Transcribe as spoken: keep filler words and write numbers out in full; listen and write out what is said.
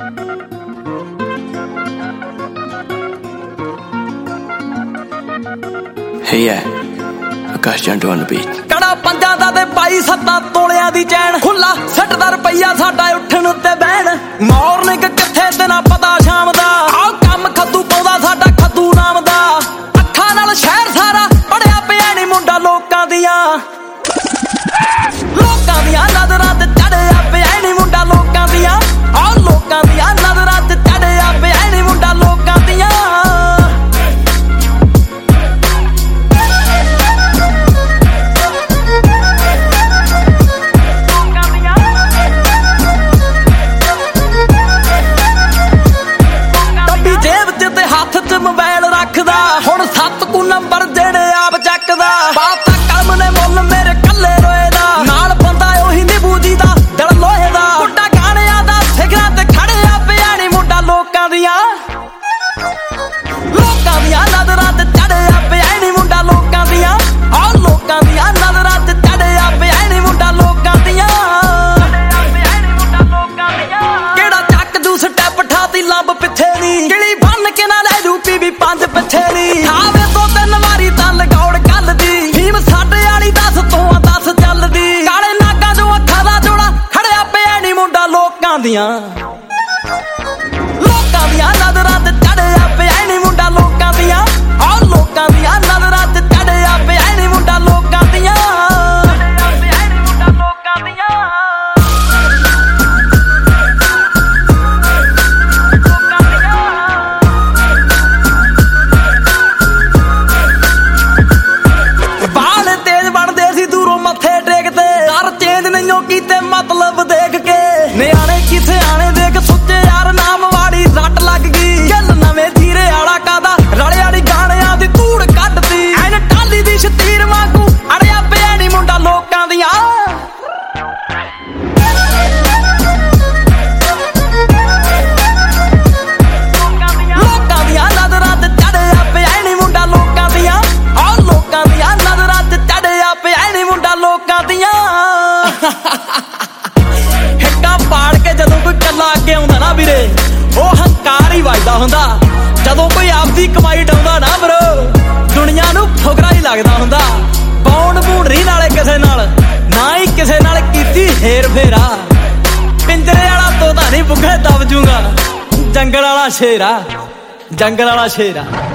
Hey yeah, Akash Jantu on the beat. ਕੜਾ ਪੰਜਾਂ ਦਾ ਤੇ ਪਾਈ ਸੱਤਾਂ ਤੋਲਿਆਂ ਦੀ ਚੈਨ ਖੁੱਲਾ ਸੱਠ ਦਾ ਰੁਪਈਆ ਸਾਡਾ ਉੱਠਣ ਉੱਤੇ ਬਹਿਣ ਮਾਰਨਿੰਗ ਕਿੱਥੇ ਤੇ ਨਾ ਪਤਾ ਸ਼ਾਮ ਦਾ ਆਹ ਕੰਮ ਖੱਦੂ ਪਾਉਂਦਾ ਸਾਡਾ ਖੱਦੂ ਨਾਮ ਦਾ ਅੱਖਾਂ ਨਾਲ ਸ਼ਹਿਰ ਸਾਰਾ ਪੜਿਆ ਪਿਆ ਨੀ ਮੁੰਡਾ ਲੋਕਾਂ ਦੀਆਂ ਲੋਕਾਂ ਦੀਆਂ ਨਜ਼ਰਾਂ ਤੇ ਚੜਿਆ ਪਿਆ ਨੀ ਮੁੰਡਾ ਲੋਕਾਂ ਦੀਆਂ ਆਹ ਲੋਕਾਂ ਦੀਆਂ ਨਜ਼ਰਾਂ ਤੇ ਚੜਿਆ ਪਿਆ ਨੀ ਮੁੰਡਾ ਲੋਕਾਂ ਦੀਆਂ ਮੋਬਾਈਲ ਰੱਖਦਾ ਹੁਣ ਸੱਤ ਕੁ ਨੰਬਰ ਜਿਹੜੇ ਆਪ ਚੱਕਦਾ ਬਾਤਾਂ ਕਲਮ ਨੇ ਮੁੱਲ ਮੇਰੇ ਕੱਲੇ ਰੋਏ ਦਾ ਨਾਲ ਬੰਦਾ ਉਹੀ ਨਿਭੂ ਜੀ ਦਾ ਦਿਲ ਲੋਹੇ ਦਾ ਮੁੰਡਾ ਗਾਣਿਆਂ ਦਾ ਸਿਖਰਾਂ ਤੇ ਖੜਿਆ ਪਿਆ ਨੀ ਮੁੰਡਾ ਲੋਕਾਂ ਦੀਆਂ ਲੋਕਾਂ ਦੀਆਂ ਨਜ਼ਰਾਂ ਤੇ ਚੜਿਆ ਪਿਆ ਨੀ ਮੁੰਡਾ ਲੋਕਾਂ ਦੀਆਂ ਆਹ ਲੋਕਾਂ ਦੀਆਂ ਨਜ਼ਰਾਂ ਤੇ ਚੜਿਆ ਪਿਆ ਨੀ ਮੁੰਡਾ ਲੋਕਾਂ ਦੀਆਂ ਕਿਹੜਾ ਚੱਕ ਜੂ ਸਟੈਪ ਠਾਤੀ ਲੰਬ ਪਿੱਛੇ ਨੀ ਕਿਲੀ ਬੰਨ ਕੇ ਨਾ ਲੈ ਵੀ ਪੰਜ ਪਿੱਛੇ ਨੀ ਆਵੇ ਦੋ ਤਿੰਨ ਵਾਰੀ ਤਾਂ ਲਗੌੜ ਗੱਲ ਦੀ ਫੀਮ ਸਾਡੇ ਵਾਲੀ ਦਸ ਤੋਂ ਦਸ ਚੱਲਦੀ ਕਾਲੇ ਨਾਗਾਂ ਚੋਂ ਅੱਖਾਂ ਦਾ ਜੋੜਾ ਖੜਿਆ ਪਿਆ ਨੀ ਮੁੰਡਾ ਲੋਕਾਂ ਦੀਆਂ ਲੋਕਾਂ ਦੀਆਂ ਨਜ਼ਰਾਂ ਤੇ ਚੜਿਆ ਪਿਆ ਨੀ ਮੁੰਡਾ ਲੋਕਾਂ ਦੀਆਂ ਆਹ ਲੋਕਾਂ ਦੀਆਂ ਨਜ਼ਰਾਂ ਤੇ ਚੜਿਆ ਪਿਆ ਨੀ ਮੁੰਡਾ ਲੋਕਾਂ ਦੀਆਂ ਮਤਲਬ ਦੇਖ ਕੇ ਨਿਆਣੇ ਕਿਥੇ ਆਣੇ ਦੇਖ ਸੁੱਚੇ ਯਾਰ ਨਾਮ ਵਾੜੀ ਰੱਟ ਲੱਗ ਗਈ ਚੱਲ ਨਵੇਂ ਧੀਰੇ ਵਾਲਾ ਕਾਦਾ ਰਲੇ ਵਾਲੀ ਗਾਣਿਆਂ ਦੀ ਧੂੜ ਕੱਢਦੀ ਐਨ ਟਾਲੀ ਦੀ ਸ਼ਤੀਰ ਵਾਂਗੂ ਅੜਿਆ ਪਿਆ ਨੀ ਮੁੰਡਾ ਲੋਕਾਂ ਦੀਆਂ ਲੋਕਾਂ ਦੀਆਂ ਨਜ਼ਰਾਂ ਤੇ ਚੜਿਆ ਪਿਆ ਨੀ ਮੁੰਡਾ ਲੋਕਾਂ ਦੀਆਂ ਆਹ ਲੋਕਾਂ ਦੀਆਂ ਨਜ਼ਰਾਂ ਤੇ ਚੜਿਆ ਪਿਆ ਨੀ ਮੁੰਡਾ ਲੋਕਾਂ ਦੀਆਂ ਪਾੜ ਕੇ ਜਦੋਂ ਕੋਈ ਕੱਲਾ ਅੱਗੇ ਆਉਂਦਾ ਨਾ ਵੀਰੇ ਉਹ ਹੰਕਾਰ ਹੀ ਵੱਜਦਾ ਹੁੰਦਾ ਜਦੋਂ ਕੋਈ ਆਪਦੀ ਕਮਾਈ ਡਾਉਂਦਾ ਨਾ ਬਰੋ ਦੁਨੀਆ ਨੂੰ ਫੁਕਰਾ ਹੀ ਲੱਗਦਾ ਹੁੰਦਾ ਬੌਣ ਬੂਣ ਨਾਲੇ ਕਿਸੇ ਨਾਲ ਨਾ ਹੀ ਕਿਸੇ ਨਾਲ ਕੀਤੀ ਹੇਰ ਫੇਰਾ ਪਿੰਜਰੇ ਵਾਲਾ ਤੋਤਾ ਨਹੀਂ ਬੁੱਗੇ ਦਬ ਜੂਗਾ ਜੰਗਲ ਵਾਲਾ ਸ਼ੇਰਾ ਜੰਗਲ ਵਾਲਾ ਸ਼ੇਰਾ